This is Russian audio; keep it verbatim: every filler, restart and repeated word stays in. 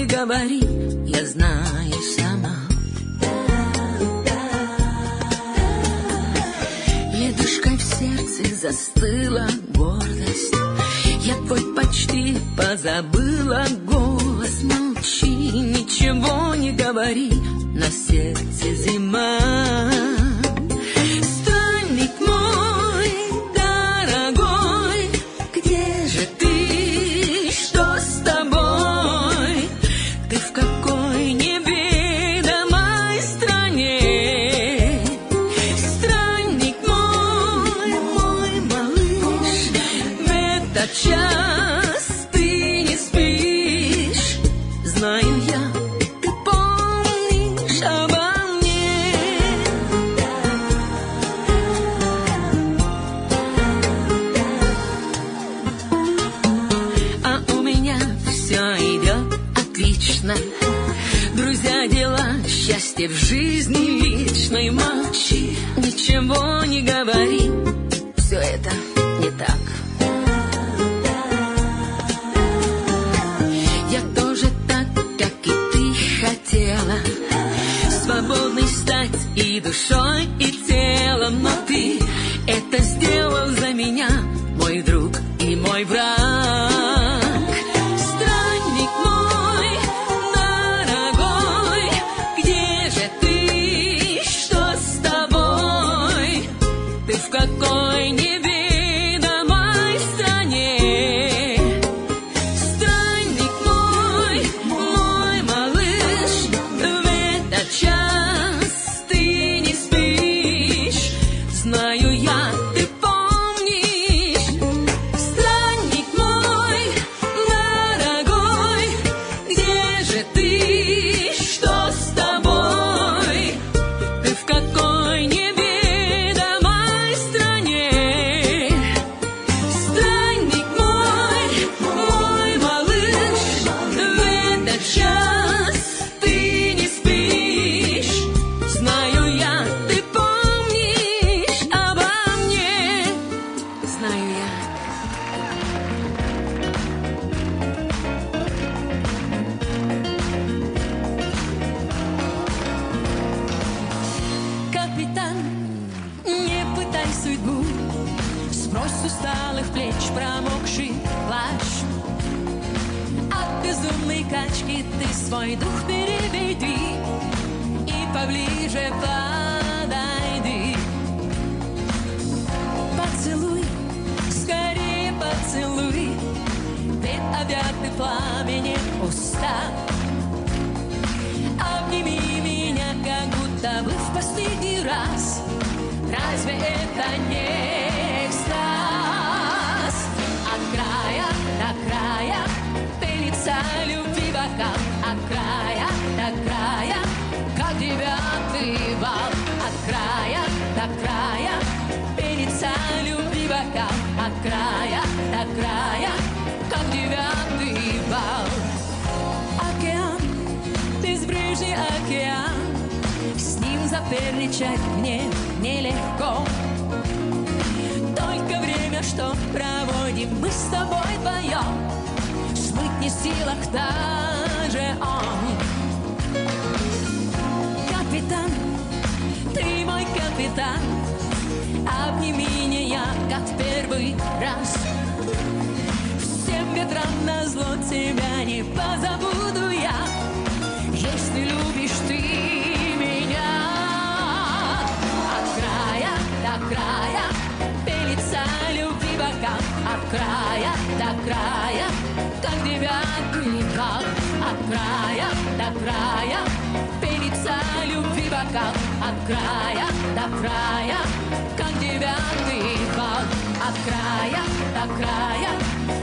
не говори, я знаю сама. Ледышкой в сердце застыла гордость. Я твой почти позабыла голос. Молчи, ничего не говори, на сердце зима. Странник мой дорогой, где же ты, что с тобой? Ты в какой неведомой стране? Странник мой, мой малыш, в этот час ты не спишь. Знаю я, ты помнишь обо мне. А у меня все идет отлично. Друзья, дела, счастье в жизни вечной. Молчи, ничего не говори, все это не так. Я тоже так, как и ты хотела, свободной стать и душой, и телом. Но ты это сделал за меня, мой друг и мой враг. Странник мой дорогой, где же ты, что с тобой? Ты в какой неведомой стране? Странник мой, мой малыш, в этот час ты не спишь. Знаю я, ты помнишь. Странник мой дорогой, где же ты, что с тобой? Ты в какой неведомой стране? Странник мой, мой малыш, в этот час ты не спишь. Знаю я, ты помнишь обо мне. Знаю я. Капитан, не пытай судьбу, сбрось с усталых плеч промокший плащ. От безумной качки ты свой дух переведи и поближе подойди. Поцелуй, скорее поцелуй, ведь объяты пламенем уста. Обними меня, как будто бы в последний раз. Разве это не экстаз? От края до края пенится любви бокал. От края до края, как девятый бал. От края до края пенится любви бокал. От края до края, как девятый бал. Океан, безбрежный океан, с ним соперничать мне нелегко. Только время, что проводим мы с тобой вдвоем, смыть не в силах даже он. Капитан, ты мой капитан, обними меня, как в первый раз. Всем ветрам назло тебя не позабуду я, если любишь ты меня. От края до края пенится любви бокал. От края до края, как девятый бал. От края до края пенится любви бокал. От края до края, как девятый бал. От края до края